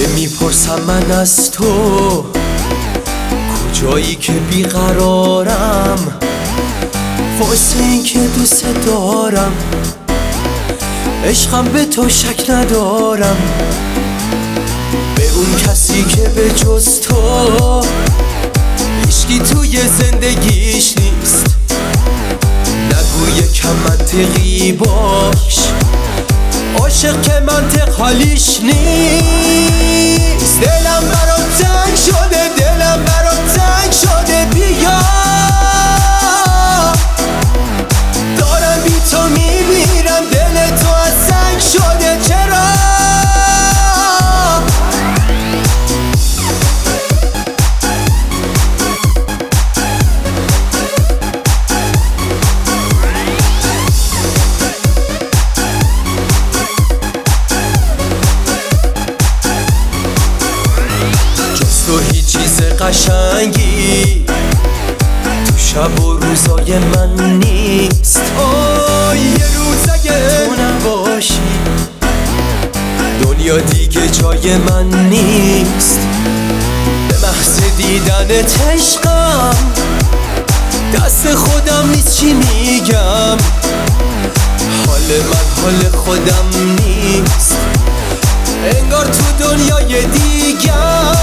میپرسم من از تو کجایی که بیقرارم، واسه این که دوست دارم، عشقم به تو شک ندارم، به اون کسی که به جز تو هیچکی توی زندگیش نیست. نگو یکم منطقی باش، عاشق که منطق حالیش نیست. دلم برات تنگ شده، دلم برات تنگ شده، بیا دارم بی تو میمیرم، دل تو از سنگ شده، چرا؟ تو هیچ چیز قشنگی تو شب و روزای من نیست. یه روز اگه تو نباشی دنیا دیگه جای من نیست. به محض دیدنت عشقم، دست خودم نیست چی میگم، حال من حال خودم نیست، انگار تو دنیای دیگم.